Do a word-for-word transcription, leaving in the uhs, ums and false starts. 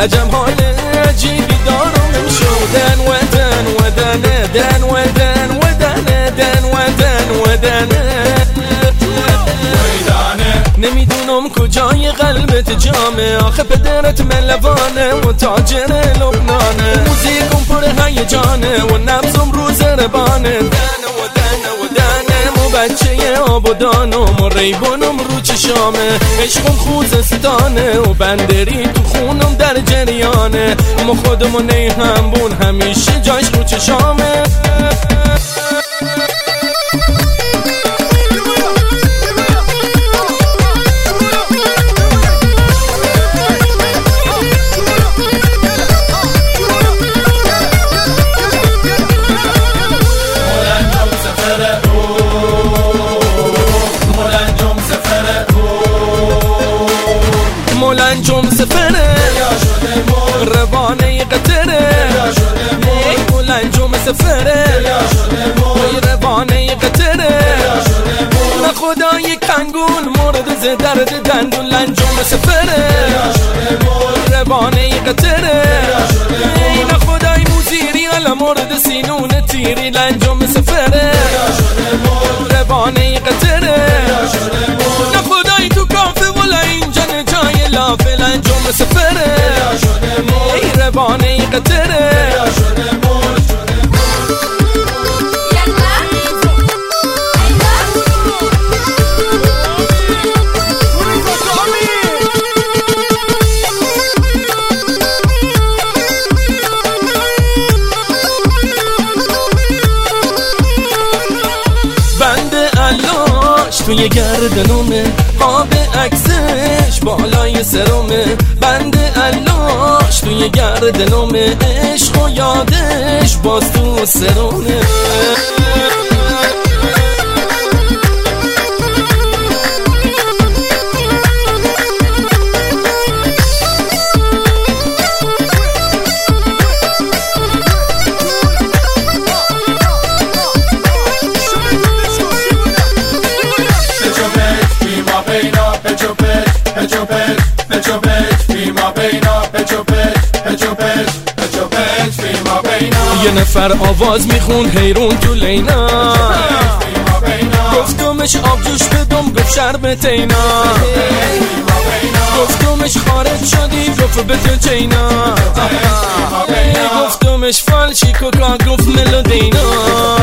عجب حال عجیبی دارم امشو دن و دن و دنه دن و دن و دنه دن و دن و دنه نمیدونم کجای قلبت جامه، آخه پدرت ملوانه و تاجر لبنانه، موزیکم پر هیجانه و نبضم رو زربانه، دنه و دنه و دنه مو بچه آبادانم و ریبانم رو چشامه، عشقم خوزستانه و بندری تو خونم در جریانه، اما خودمو نیهمبون همیشه جاش رو چشامه. مولنجم سفره روانه قطره، مولنجم سفره روانه قطره، نه خدای کنگون مورد ز درد دندون، لنجم سفره روانه قطره، نه خدای موزیری علا مورد سینون تیری، لنجم سفره روانه قطره، نه خدای تو کافه ولا اینجا جای لافه، لنجم سفره ای روانه قطره. توی گردنومه آب عکسش بالای سرومه، بند علاش توی گردنومه، عشق و یادش باز تو سرومه. یه نفر آواز میخوند حیرون تو لینا، گفتمش آب جوش بدم گفت شربت اینا، گفتمش خارج شدی گفت بده چینا، گفتمش فالشی کوکا گفت ملودینا.